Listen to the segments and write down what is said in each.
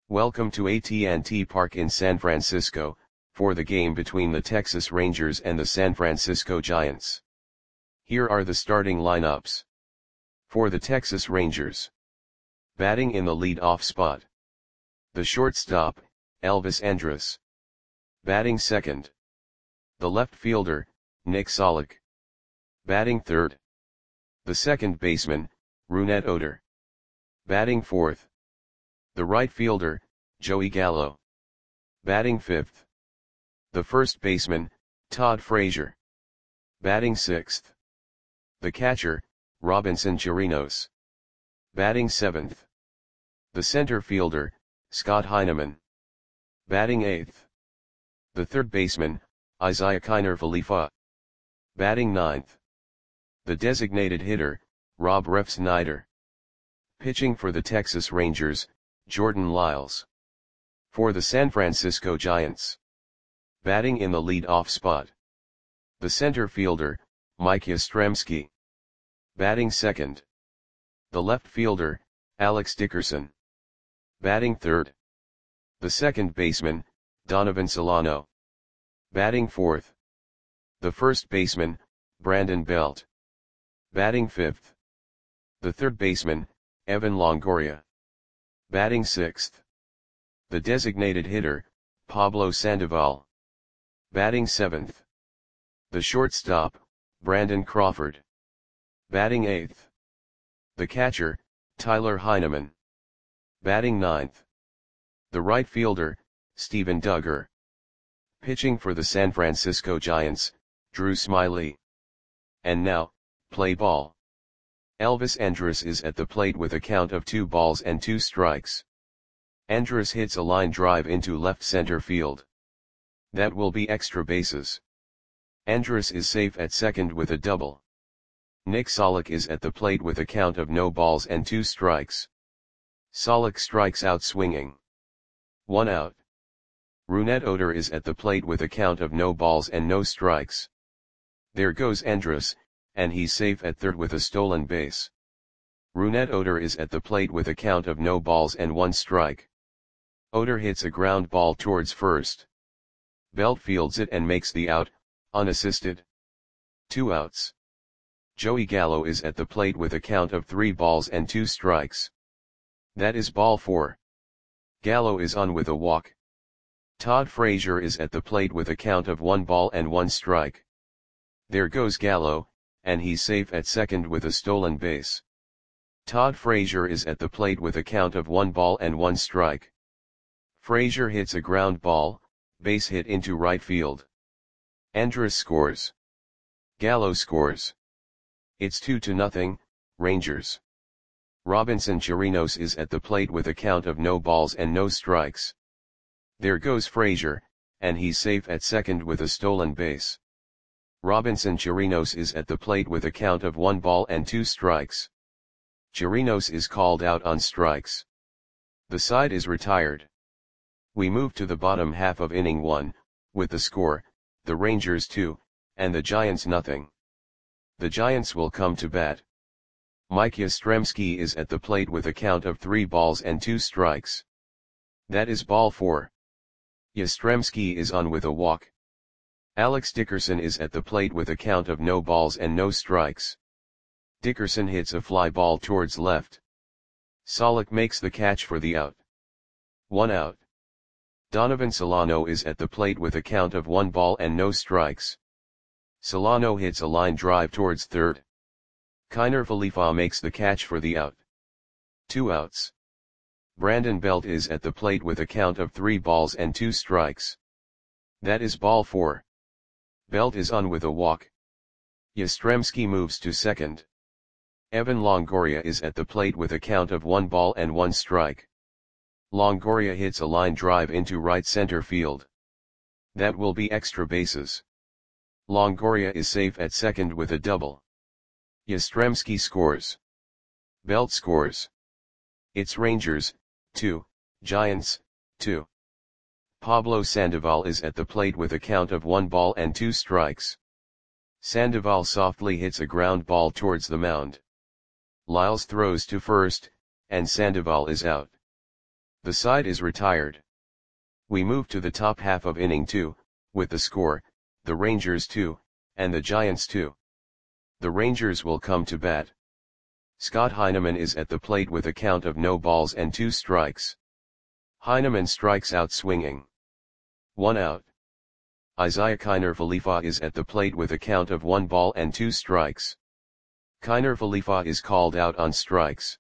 Welcome to AT&T Park in San Francisco, for the game between the Texas Rangers and the San Francisco Giants. Here are the starting lineups. For the Texas Rangers. Batting in the lead-off spot. The shortstop, Elvis Andrus. Batting second. The left fielder, Nick Solak. Batting third. The second baseman, Rougned Odor. Batting fourth. The right fielder, Joey Gallo. Batting fifth. The first baseman, Todd Frazier. Batting sixth. The catcher, Robinson Chirinos. Batting seventh. The center fielder, Scott Heineman. Batting eighth. The third baseman, Isiah Kiner Falefa. Batting ninth. The designated hitter, Rob Refsnyder. Pitching for the Texas Rangers, Jordan Lyles. For the San Francisco Giants. Batting in the lead-off spot. The center fielder, Mike Yastrzemski. Batting second. The left fielder, Alex Dickerson. Batting third. The second baseman, Donovan Solano. Batting fourth. The first baseman, Brandon Belt. Batting fifth. The third baseman, Evan Longoria. Batting sixth. The designated hitter, Pablo Sandoval. Batting seventh. The shortstop, Brandon Crawford. Batting eighth. The catcher, Tyler Heineman. Batting ninth. The right fielder, Steven Duggar. Pitching for the San Francisco Giants, Drew Smyly. And now, play ball. Elvis Andrus is at the plate with a count of 2-2. Andrus hits a line drive into left center field. That will be extra bases. Andrus is safe at second with a double. Nick Solak is at the plate with a count of 0-2. Solak strikes out swinging. 1 out. Rougned Odor is at the plate with a count of 0-0. There goes Andrus, and he's safe at third with a stolen base. Rougned Odor is at the plate with a count of 0-1. Odor hits a ground ball towards first. Belt fields it and makes the out, unassisted. 2 outs. Joey Gallo is at the plate with a count of 3-2. That is ball 4. Gallo is on with a walk. Todd Frazier is at the plate with a count of 1-1. There goes Gallo, and he's safe at second with a stolen base. Todd Frazier is at the plate with a count of 1-1. Frazier hits a ground ball, base hit into right field. Andrus scores. Gallo scores. It's 2-0, Rangers. Robinson Chirinos is at the plate with a count of 0-0. There goes Frazier, and he's safe at second with a stolen base. Robinson Chirinos is at the plate with a count of 1-2. Chirinos is called out on strikes. The side is retired. We move to the bottom half of inning 1, with the score, the Rangers 2, and the Giants nothing. The Giants will come to bat. Mike Yastrzemski is at the plate with a count of 3-2. That is ball 4. Yastrzemski is on with a walk. Alex Dickerson is at the plate with a count of 0-0. Dickerson hits a fly ball towards left. Solak makes the catch for the out. 1 out. Donovan Solano is at the plate with a count of 1-0. Solano hits a line drive towards third. Kiner Falefa makes the catch for the out. 2 outs. Brandon Belt is at the plate with a count of 3-2. That is ball 4. Belt is on with a walk. Yastrzemski moves to second. Evan Longoria is at the plate with a count of 1-1. Longoria hits a line drive into right center field. That will be extra bases. Longoria is safe at second with a double. Yastrzemski scores. Belt scores. It's Rangers, 2, Giants, 2. Pablo Sandoval is at the plate with a count of 1-2. Sandoval softly hits a ground ball towards the mound. Lyles throws to first, and Sandoval is out. The side is retired. We move to the top half of inning 2, with the score, the Rangers 2, and the Giants 2. The Rangers will come to bat. Scott Heineman is at the plate with a count of no balls and 2 strikes. Heineman strikes out swinging. 1 out. Isiah Kiner Falefa is at the plate with a count of 1 ball and 2 strikes. Kiner Falefa is called out on strikes.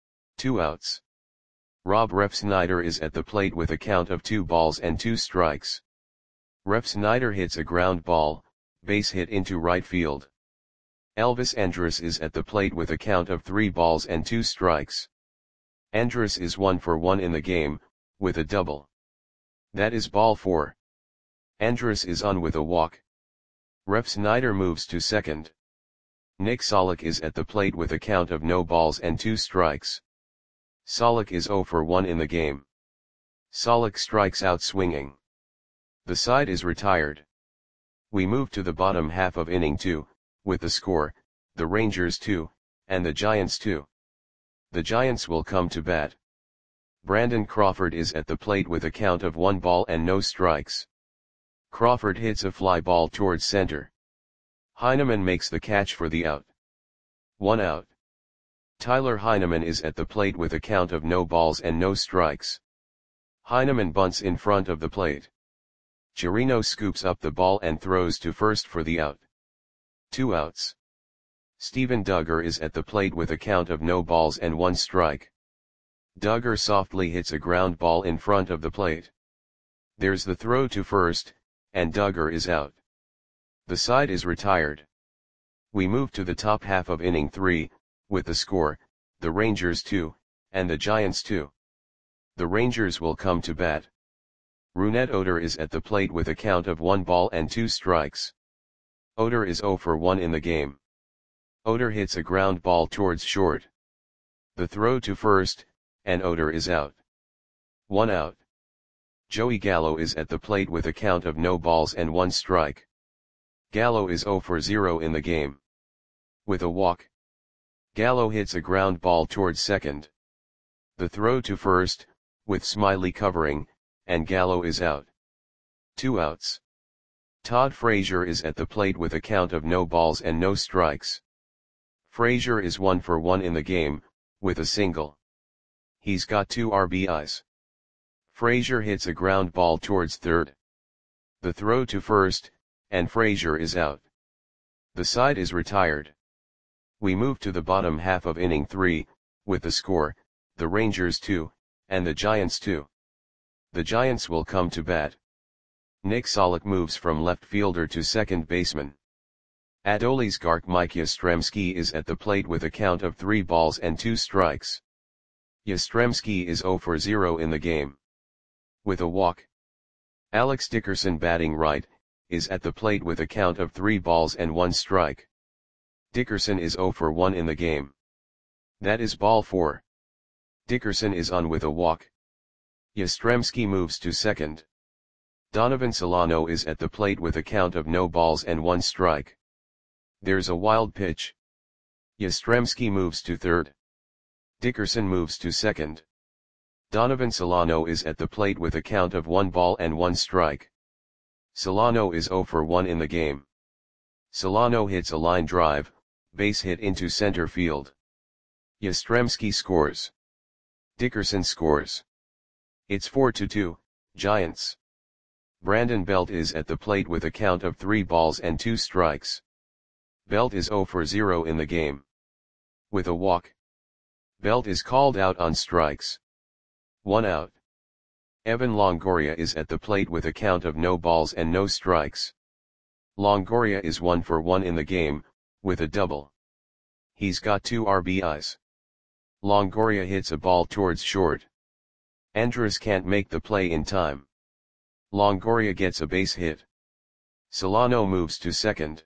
2 outs. Rob Refsnyder is at the plate with a count of 2 balls and 2 strikes. Refsnyder hits a ground ball, base hit into right field. Elvis Andrus is at the plate with a count of 3 balls and 2 strikes. Andrus is 1 for 1 in the game, with a double. That is ball 4. Andrus is on with a walk. Refsnyder moves to second. Nick Solak is at the plate with a count of no balls and 2 strikes. Solak is 0 for 1 in the game. Solak strikes out swinging. The side is retired. We move to the bottom half of inning 2, with the score, the Rangers 2, and the Giants 2. The Giants will come to bat. Brandon Crawford is at the plate with a count of 1 ball and no strikes. Crawford hits a fly ball towards center. Heineman makes the catch for the out. 1 out. Tyler Heineman is at the plate with a count of no balls and no strikes. Heineman bunts in front of the plate. Chirino scoops up the ball and throws to first for the out. 2 outs. Steven Duggar is at the plate with a count of no balls and 1 strike. Duggar softly hits a ground ball in front of the plate. There's the throw to first, and Duggar is out. The side is retired. We move to the top half of inning 3, with the score, the Rangers 2, and the Giants 2. The Rangers will come to bat. Rougned Odor is at the plate with a count of 1 ball and 2 strikes. Odor is 0 for 1 in the game. Odor hits a ground ball towards short. The throw to first, and Odor is out. 1 out. Joey Gallo is at the plate with a count of no balls and 1 strike. Gallo is 0 for 0 in the game. With a walk. Gallo hits a ground ball towards second. The throw to first, with Smiley covering, and Gallo is out. 2 outs. Todd Frazier is at the plate with a count of no balls and no strikes. Frazier is 1 for 1 in the game, with a single. He's got 2 RBIs. Frazier hits a ground ball towards third. The throw to first, and Frazier is out. The side is retired. We move to the bottom half of inning 3, with the score, the Rangers 2, and the Giants 2. The Giants will come to bat. Nick Solak moves from left fielder to second baseman. Adolis Gark Mike Yastrzemski is at the plate with a count of 3 balls and 2 strikes. Yastrzemski is 0 for 0 in the game. With a walk. Alex Dickerson batting right, is at the plate with a count of 3 balls and 1 strike. Dickerson is 0 for 1 in the game. That is ball 4. Dickerson is on with a walk. Yastrzemski moves to second. Donovan Solano is at the plate with a count of no balls and 1 strike. There's a wild pitch. Yastrzemski moves to third. Dickerson moves to second. Donovan Solano is at the plate with a count of 1 ball and 1 strike. Solano is 0 for 1 in the game. Solano hits a line drive, base hit into center field. Yastrzemski scores. Dickerson scores. It's 4-2, Giants. Brandon Belt is at the plate with a count of 3 balls and 2 strikes. Belt is 0 for 0 in the game. With a walk. Belt is called out on strikes. 1 out. Evan Longoria is at the plate with a count of no balls and no strikes. Longoria is 1 for 1 in the game, with a double. He's got 2 RBIs. Longoria hits a ball towards short. Andrus can't make the play in time. Longoria gets a base hit. Solano moves to second.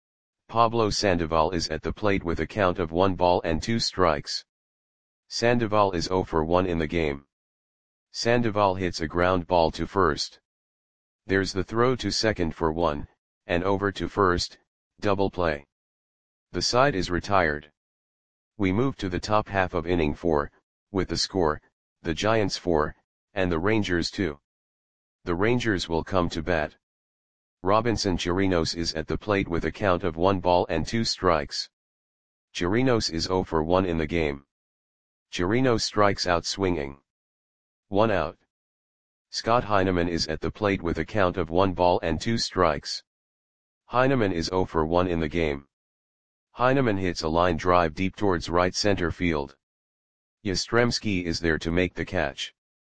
Pablo Sandoval is at the plate with a count of 1 ball and 2 strikes. Sandoval is 0 for 1 in the game. Sandoval hits a ground ball to first. There's the throw to second for 1, and over to first, double play. The side is retired. We move to the top half of inning 4, with the score, the Giants 4, and the Rangers 2. The Rangers will come to bat. Robinson Chirinos is at the plate with a count of 1 ball and 2 strikes. Chirinos is 0 for 1 in the game. Chirinos strikes out swinging. 1 out. Scott Heineman is at the plate with a count of 1 ball and 2 strikes. Heineman is 0 for 1 in the game. Heineman hits a line drive deep towards right center field. Yastrzemski is there to make the catch.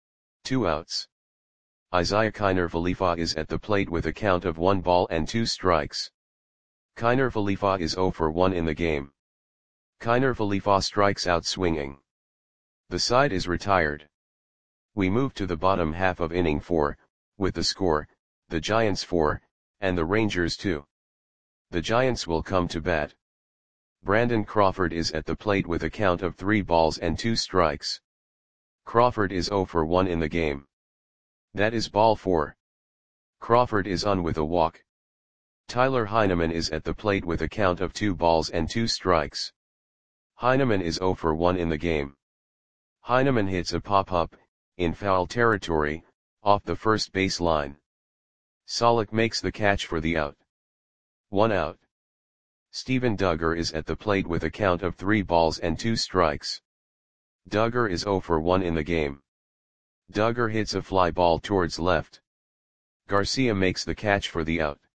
2 outs. Isaiah Kiner Falefa is at the plate with a count of 1 ball and 2 strikes. Kiner Falefa is 0 for 1 in the game. Kiner Falefa strikes out swinging. The side is retired. We move to the bottom half of inning 4, with the score, the Giants 4, and the Rangers 2. The Giants will come to bat. Brandon Crawford is at the plate with a count of 3 balls and 2 strikes. Crawford is 0 for 1 in the game. That is ball 4. Crawford is on with a walk. Tyler Heineman is at the plate with a count of 2 balls and 2 strikes. Heineman is 0 for 1 in the game. Heineman hits a pop-up, in foul territory, off the first base line. Solak makes the catch for the out. 1 out. Steven Duggar is at the plate with a count of 3 balls and 2 strikes. Duggar is 0 for 1 in the game. Duggar hits a fly ball towards left. Garcia makes the catch for the out.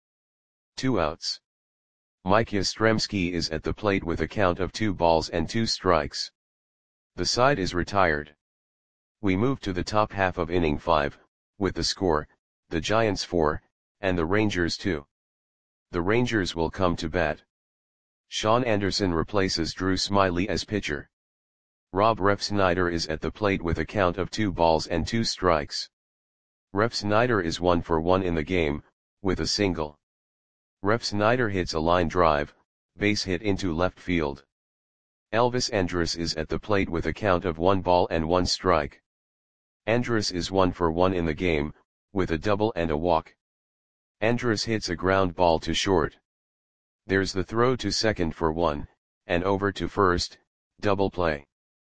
2 outs. Mike Yastrzemski is at the plate with a count of 2 balls and 2 strikes. The side is retired. We move to the top half of inning 5, with the score, the Giants 4, and the Rangers 2. The Rangers will come to bat. Sean Anderson replaces Drew Smyly as pitcher. Rob Refsnyder is at the plate with a count of 2 balls and 2 strikes. Refsnyder is 1 for 1 in the game, with a single. Refsnyder hits a line drive, base hit into left field. Elvis Andrus is at the plate with a count of 1 ball and 1 strike. Andrus is 1 for 1 in the game, with a double and a walk. Andrus hits a ground ball to short. There's the throw to second for 1, and over to first, double play.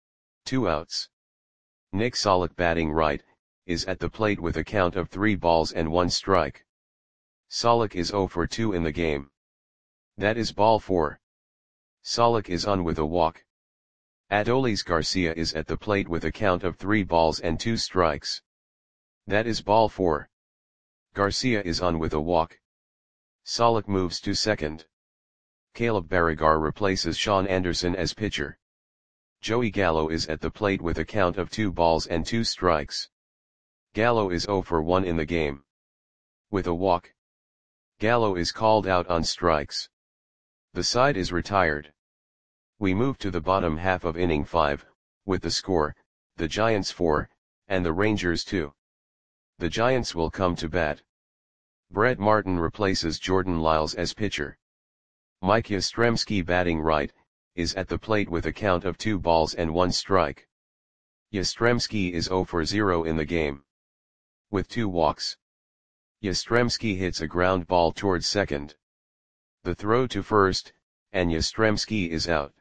2 outs. Nick Solak batting right, is at the plate with a count of 3 balls and 1 strike. Solak is 0 for 2 in the game. That is ball 4. Solak is on with a walk. Adolis Garcia is at the plate with a count of 3 balls and 2 strikes. That is ball 4. Garcia is on with a walk. Solak moves to second. Caleb Barragar replaces Sean Anderson as pitcher. Joey Gallo is at the plate with a count of 2 balls and 2 strikes. Gallo is 0 for 1 in the game. With a walk. Gallo is called out on strikes. The side is retired. We move to the bottom half of inning 5, with the score, the Giants 4, and the Rangers 2. The Giants will come to bat. Brett Martin replaces Jordan Lyles as pitcher. Mike Yastrzemski batting right, is at the plate with a count of 2 balls and 1 strike. Yastrzemski is 0 for 0 in the game. With 2 walks. Yastrzemski hits a ground ball towards second. The throw to first, and Yastrzemski is out.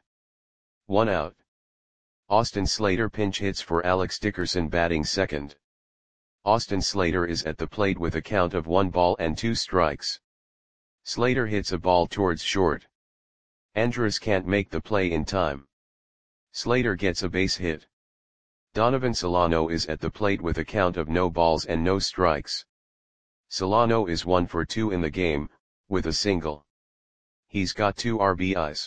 1 out. Austin Slater pinch hits for Alex Dickerson batting second. Austin Slater is at the plate with a count of 1 ball and 2 strikes. Slater hits a ball towards short. Andrus can't make the play in time. Slater gets a base hit. Donovan Solano is at the plate with a count of no balls and no strikes. Solano is 1 for 2 in the game, with a single. He's got 2 RBIs.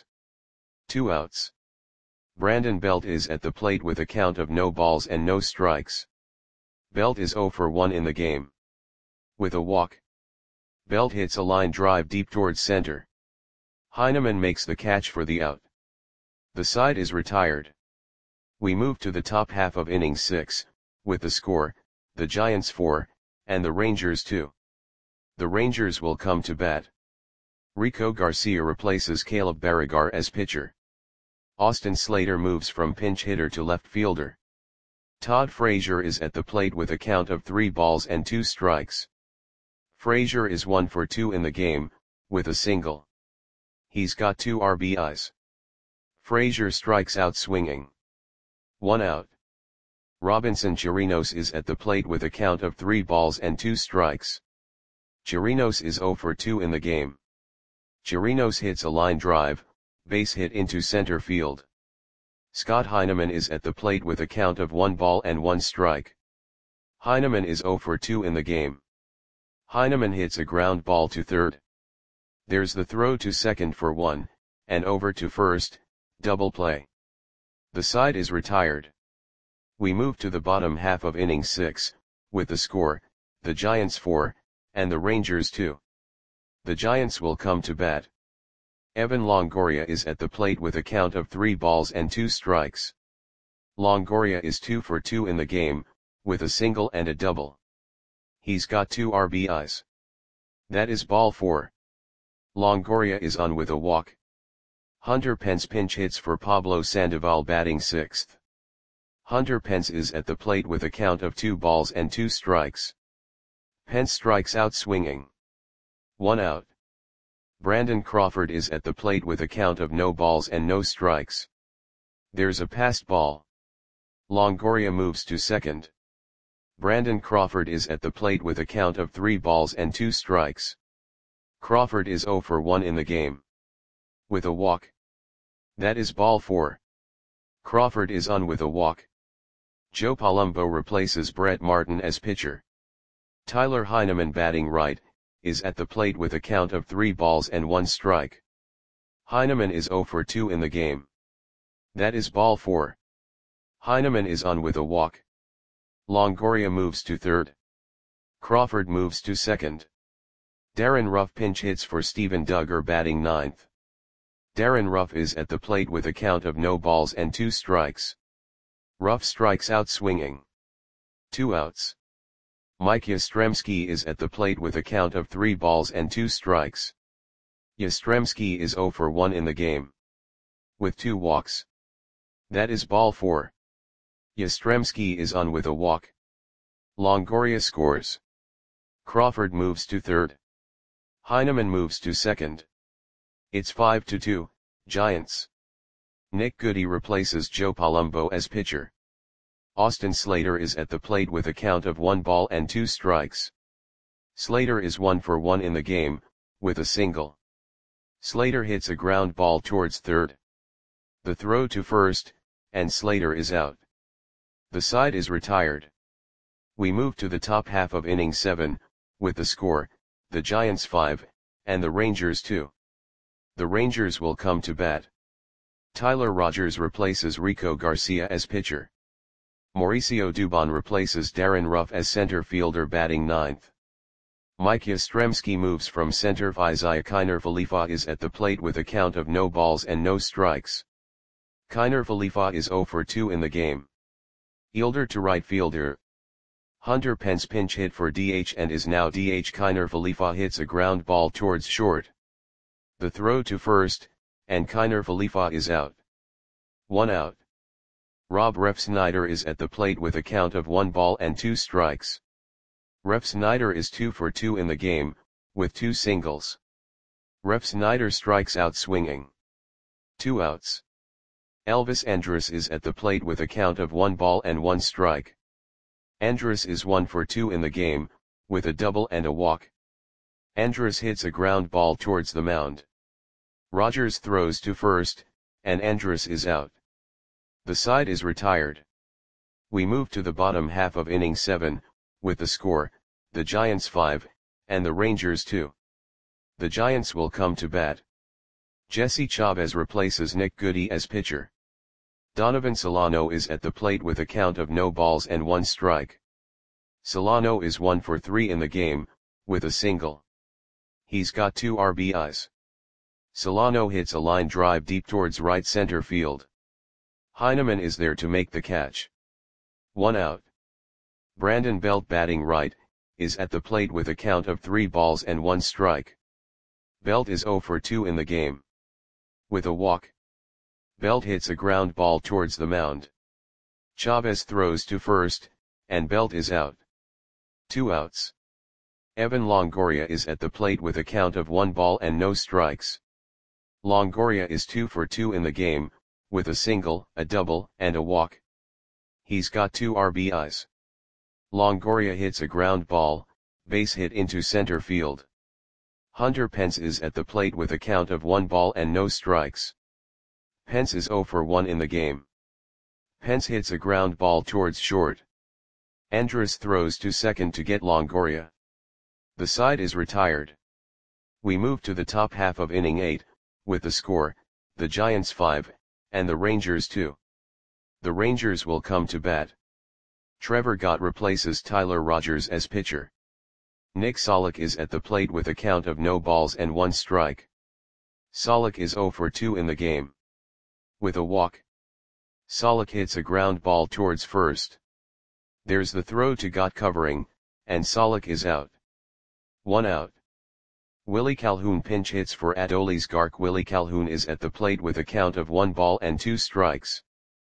2 outs. Brandon Belt is at the plate with a count of no balls and no strikes. Belt is 0 for 1 in the game. With a walk. Belt hits a line drive deep towards center. Heineman makes the catch for the out. The side is retired. We move to the top half of inning 6, with the score, the Giants 4, and the Rangers 2. The Rangers will come to bat. Rico Garcia replaces Caleb Barragar as pitcher. Austin Slater moves from pinch hitter to left fielder. Todd Frazier is at the plate with a count of 3 balls and 2 strikes. Frazier is 1 for 2 in the game, with a single. He's got 2 RBIs. Frazier strikes out swinging. 1 out. Robinson Chirinos is at the plate with a count of 3 balls and 2 strikes. Chirinos is 0 for 2 in the game. Chirinos hits a line drive, base hit into center field. Scott Heineman is at the plate with a count of 1 ball and 1 strike. Heineman is 0 for 2 in the game. Heineman hits a ground ball to third. There's the throw to second for 1, and over to first, double play. The side is retired. We move to the bottom half of inning 6, with the score, the Giants 4, and the Rangers 2. The Giants will come to bat. Evan Longoria is at the plate with a count of 3 balls and 2 strikes. Longoria is 2 for 2 in the game, with a single and a double. He's got 2 RBIs. That is ball 4. Longoria is on with a walk. Hunter Pence pinch hits for Pablo Sandoval batting 6th. Hunter Pence is at the plate with a count of 2 balls and 2 strikes. Pence strikes out swinging. 1 out. Brandon Crawford is at the plate with a count of no balls and no strikes. There's a passed ball. Longoria moves to second. Brandon Crawford is at the plate with a count of 3 balls and 2 strikes. Crawford is 0 for 1 in the game. With a walk. That is ball 4. Crawford is on with a walk. Joe Palumbo replaces Brett Martin as pitcher. Tyler Heineman batting right, is at the plate with a count of 3 balls and 1 strike. Heineman is 0 for 2 in the game. That is ball 4. Heineman is on with a walk. Longoria moves to third. Crawford moves to second. Darren Ruff pinch hits for Steven Duggar batting 9th. Darren Ruff is at the plate with a count of no balls and 2 strikes. Ruff strikes out swinging. 2 outs. Mike Yastrzemski is at the plate with a count of 3 balls and 2 strikes. Yastrzemski is 0 for 1 in the game. With 2 walks. That is ball 4. Yastrzemski is on with a walk. Longoria scores. Crawford moves to third. Heineman moves to second. It's 5-2, Giants. Nick Goody replaces Joe Palumbo as pitcher. Austin Slater is at the plate with a count of 1 ball and 2 strikes. Slater is 1 for 1 in the game, with a single. Slater hits a ground ball towards third. The throw to first, and Slater is out. The side is retired. We move to the top half of inning 7, with the score, the Giants 5, and the Rangers 2. The Rangers will come to bat. Tyler Rogers replaces Rico Garcia as pitcher. Mauricio Dubon replaces Darren Ruff as center fielder batting 9th. Mike Yastrzemski moves from center. Isaiah Kiner Falefa is at the plate with a count of no balls and no strikes. Kiner Falefa is 0 for 2 in the game. Fielder to right fielder. Hunter Pence pinch hit for DH and is now DH. Kiner Falefa hits a ground ball towards short. The throw to first, and Kiner Falefa is out. 1 out. Rob Refsnyder is at the plate with a count of 1 ball and 2 strikes. Refsnyder is 2 for 2 in the game, with 2 singles. Refsnyder strikes out swinging. 2 outs. Elvis Andrus is at the plate with a count of 1 ball and 1 strike. Andrus is 1 for 2 in the game, with a double and a walk. Andrus hits a ground ball towards the mound. Rogers throws to first, and Andrus is out. The side is retired. We move to the bottom half of inning 7, with the score, the Giants 5, and the Rangers 2. The Giants will come to bat. Jesse Chavez replaces Nick Goody as pitcher. Donovan Solano is at the plate with a count of no balls and 1 strike. Solano is 1 for 3 in the game, with a single. He's got 2 RBIs. Solano hits a line drive deep towards right center field. Heineman is there to make the catch. 1 out. Brandon Belt batting right, is at the plate with a count of 3 balls and 1 strike. Belt is 0 for 2 in the game. With a walk. Belt hits a ground ball towards the mound. Chavez throws to first, and Belt is out. 2 outs. Evan Longoria is at the plate with a count of 1 ball and no strikes. Longoria is 2 for 2 in the game, with a single, a double, and a walk. He's got 2 RBIs. Longoria hits a ground ball, base hit into center field. Hunter Pence is at the plate with a count of 1 ball and no strikes. Pence is 0 for 1 in the game. Pence hits a ground ball towards short. Andrus throws to second to get Longoria. The side is retired. We move to the top half of inning 8, with the score, the Giants 5, and the Rangers 2. The Rangers will come to bat. Trevor Gott replaces Tyler Rogers as pitcher. Nick Solak is at the plate with a count of no balls and 1 strike. Solak is 0 for 2 in the game. With a walk. Solak hits a ground ball towards first. There's the throw to Gott covering, and Solak is out. 1 out. Willie Calhoun pinch hits for Adolis Gark. Willie Calhoun is at the plate with a count of 1 ball and 2 strikes.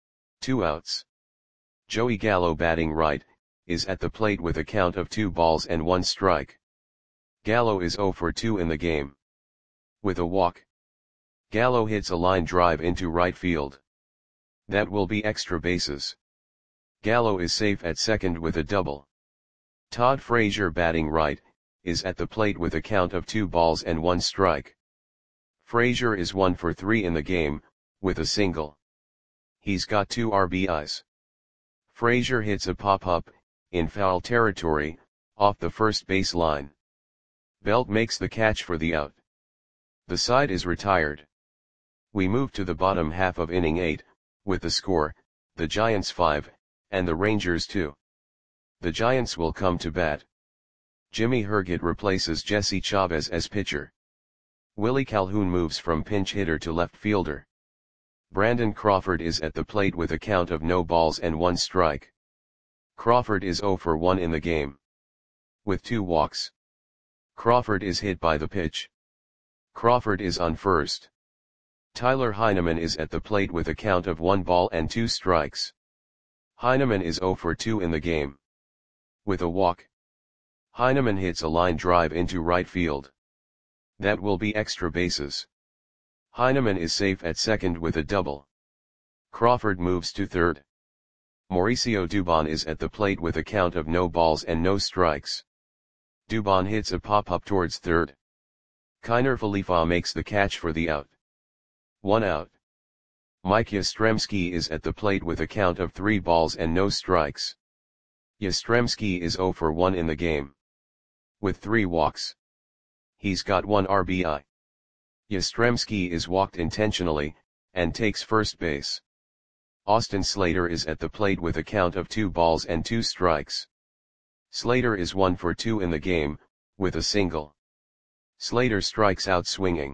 2 outs. Joey Gallo batting right, is at the plate with a count of 2 balls and 1 strike. Gallo is 0 for 2 in the game. With a walk. Gallo hits a line drive into right field. That will be extra bases. Gallo is safe at second with a double. Todd Frazier batting right, is at the plate with a count of 2 balls and 1 strike. Frazier is 1 for 3 in the game, with a single. He's got 2 RBIs. Frazier hits a pop-up, in foul territory, off the first base line. Belt makes the catch for the out. The side is retired. We move to the bottom half of inning 8, with the score, the Giants 5, and the Rangers 2. The Giants will come to bat. Jimmy Herget replaces Jesse Chavez as pitcher. Willie Calhoun moves from pinch hitter to left fielder. Brandon Crawford is at the plate with a count of no balls and 1 strike. Crawford is 0 for 1 in the game. With 2 walks. Crawford is hit by the pitch. Crawford is on first. Tyler Heineman is at the plate with a count of 1 ball and 2 strikes. Heineman is 0 for 2 in the game. With a walk. Heineman hits a line drive into right field. That will be extra bases. Heineman is safe at second with a double. Crawford moves to third. Mauricio Dubon is at the plate with a count of no balls and no strikes. Dubon hits a pop-up towards third. Kiner Falefa makes the catch for the out. 1 out. Mike Yastrzemski is at the plate with a count of 3 balls and no strikes. Yastrzemski is 0 for 1 in the game. With 3 walks. He's got 1 RBI. Yastrzemski is walked intentionally, and takes first base. Austin Slater is at the plate with a count of 2 balls and 2 strikes. Slater is 1 for 2 in the game, with a single. Slater strikes out swinging.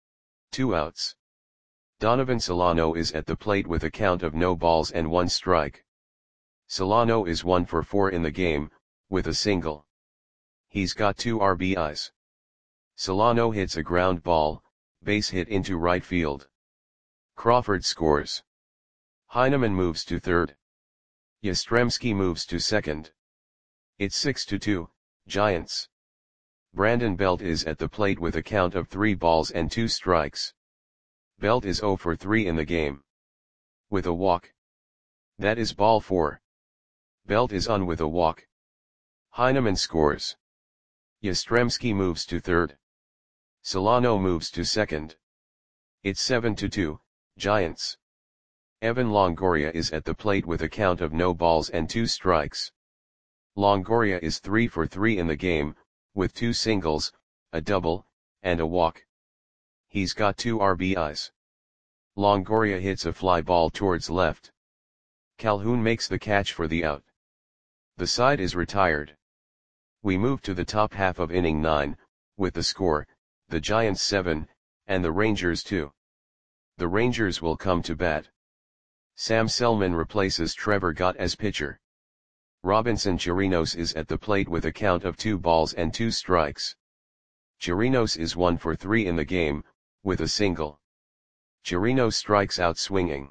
2 outs. Donovan Solano is at the plate with a count of no balls and 1 strike. Solano is 1 for 4 in the game, with a single. He's got 2 RBIs. Solano hits a ground ball, base hit into right field. Crawford scores. Heineman moves to third. Yastrzemski moves to second. It's 6-2, Giants. Brandon Belt is at the plate with a count of 3 balls and 2 strikes. Belt is 0 for 3 in the game. With a walk. That is ball 4. Belt is on with a walk. Heineman scores. Yastrzemski moves to third. Solano moves to second. It's 7-2, Giants. Evan Longoria is at the plate with a count of no balls and 2 strikes. Longoria is 3 for 3 in the game, with 2 singles, a double, and a walk. He's got 2 RBIs. Longoria hits a fly ball towards left. Calhoun makes the catch for the out. The side is retired. We move to the top half of inning 9, with the score, the Giants 7, and the Rangers 2. The Rangers will come to bat. Sam Selman replaces Trevor Gott as pitcher. Robinson Chirinos is at the plate with a count of 2 balls and 2 strikes. Chirinos is 1 for 3 in the game, with a single. Chirinos strikes out swinging.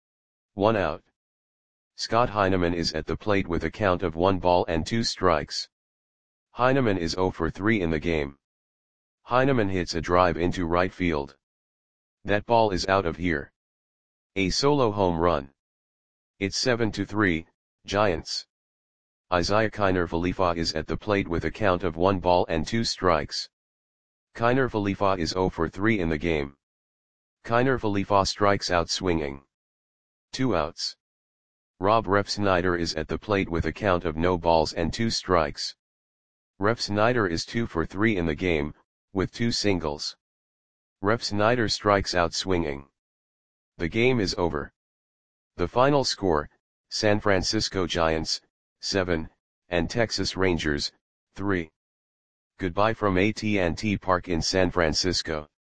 1 out. Scott Heineman is at the plate with a count of 1 ball and 2 strikes. Heineman is 0 for 3 in the game. Heineman hits a drive into right field. That ball is out of here. A solo home run. It's 7-3, Giants. Isaiah Kiner Falefa is at the plate with a count of 1 ball and 2 strikes. Kiner Falefa is 0 for 3 in the game. Kiner Falefa strikes out swinging. 2 outs. Rob Refsnyder is at the plate with a count of no balls and 2 strikes. Refsnyder is 2 for 3 in the game, with 2 singles. Refsnyder strikes out swinging. The game is over. The final score, San Francisco Giants, 7, and Texas Rangers, 3. Goodbye from AT&T Park in San Francisco.